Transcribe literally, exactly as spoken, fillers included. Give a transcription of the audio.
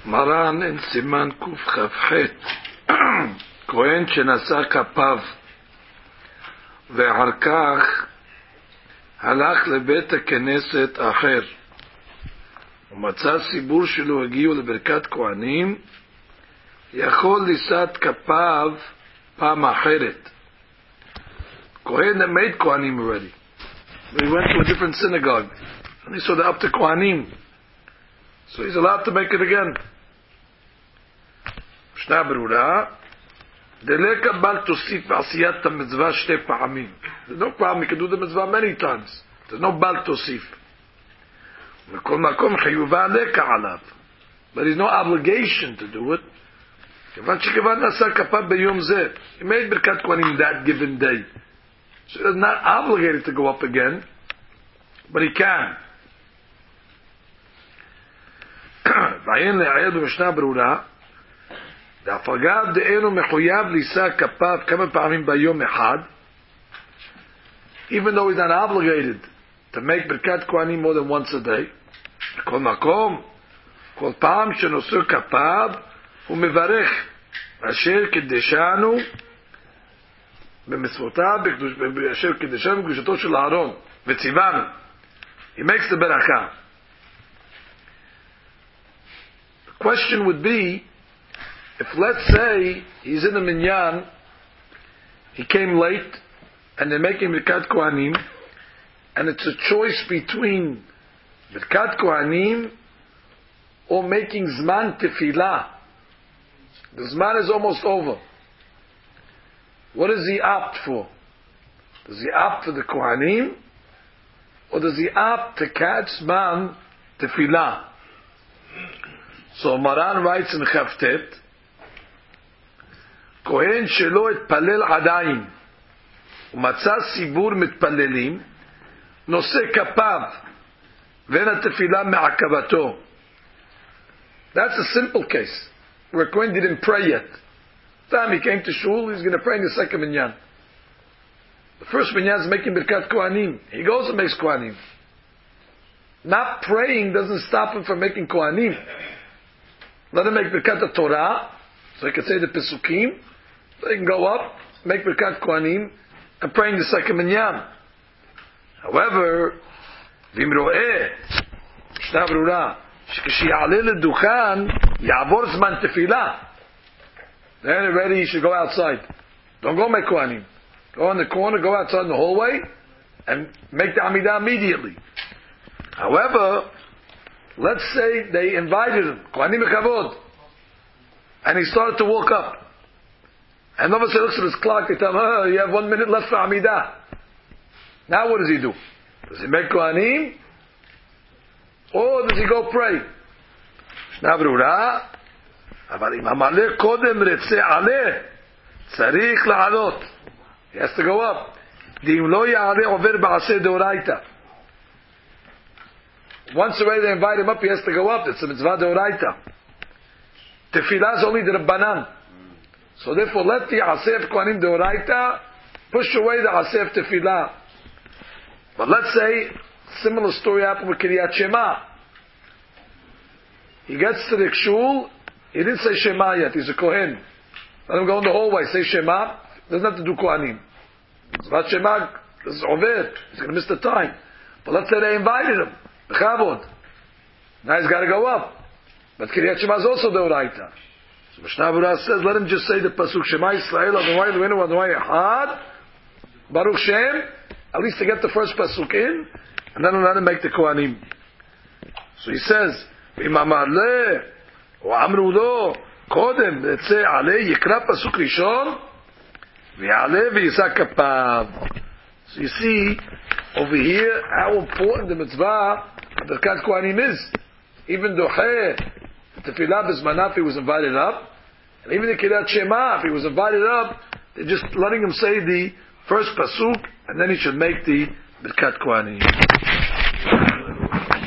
מרן אין סימן קכ"ח כהן שנשא כפיו ואחר כך הלך לבית הכנסת אחר ומצא ציבור שלו הגיעו לברכת כהנים, יכול לשאת כפיו פעם אחרת. Kohen that made Kohanim already, but he went to a different synagogue and he saw the up to Kohanim, so he's allowed to make it again. Shna Berura Deleka bal tosif v'asiyat mitzvah shte pa'amim. There's no problem, you can do the mitzvah many times. There's no bal tosif. V'kol makom chiyuva aleka alav, but there's no obligation to do it. Kevan shekavan nasa kapav b'yom zeh. He made birkat kohanim that given day, so he's not obligated to go up again, but he can. V'ayin le'ayed v'shna berura להפגב דאינו מחויב לישא כפיו כמה פעמים ביום אחד, even though he's not obligated to make ברכת כהנים more than once a day. בכל מקום, כל פעם שנושא כפיו הוא מברך אשר קדשנו במצוותיו, אשר קדשנו בקדושתו של אהרון וציוונו. He makes the ברכה. The question would be, if let's say he's in the minyan, he came late, and they're making Birkat Kohanim, and it's a choice between Birkat Kohanim or making Zman Tefillah. The Zman is almost over. What does he opt for? Does he opt for the Kohanim, or does he opt to catch Zman Tefillah? So Maran writes in Chavtet, כהן שלא התפלל עדיין ומצא ציבור מתפללים נושא כפיו ואין התפילה מעכבתו. That's a simple case where Kohen didn't pray yet. The time he came to shul, he's going to pray in the second minyan. The first minyan is making birkat kohanim. He goes and makes kohanim. Not praying doesn't stop him from making kohanim. Let him make birkat Torah so he can say the pesukim. They can go up, make Birkat Kohanim, and pray in the second minyan. However, Vimro'eh, Shna Berura, Shkishiyale L'Duchan, Ya'avor Zman Tefillah. Then already you should go outside. Don't go make Kohanim. Go in the corner, go outside in the hallway, and make the Amidah immediately. However, let's say they invited him, Kohanim Mekavod, and he started to walk up. And Nova looks at his clock, they tell him, oh, you have one minute left for Amidah. Now what does he do? Does he make Kohanim? Or does he go pray? Shna Berura, אבל אם המלא קודם רצה עלה, צריך לעלות. He has to go up. ואם לא יעלה עובר בעשה דאורייתא. Once already they invite him up, he has to go up. It's a mitzvah deoraita. Tefillah is only the Rabbanan. So therefore, let the Asef Kohanim Deoraita push away the Asef Tefillah. But let's say, similar story happened with Kiryat Shema. He gets to the Kshul, he didn't say Shema yet, he's a Kohen. Let him go in the hallway, say Shema, doesn't have to do Kohanim. It's about Shema, it's Oved, he's going to miss the time. But let's say they invited him, Bechavod. Now he's got to go up. But Kiryat Shema is also Deoraita. So Mishnah Berura says, let him just say the pasuk Shema Yisrael Adonai Eloheinu Adonai Echad Baruch Shem, at least to get the first pasuk in, and then let him make the Kohanim. So he says, V'im amar le, or amru lo, kodem letzeh ale yikra pasuk rishon, v'yale v'yisa kapav. So you see over here how important the mitzvah of the Birkat Kohanim is. Even Docheh Tefillah B'zmanav, he was invited up, and even the Kiryat Shema, if he was invited up, they're just letting him say the first pasuk, and then he should make the Birkat Kohanim.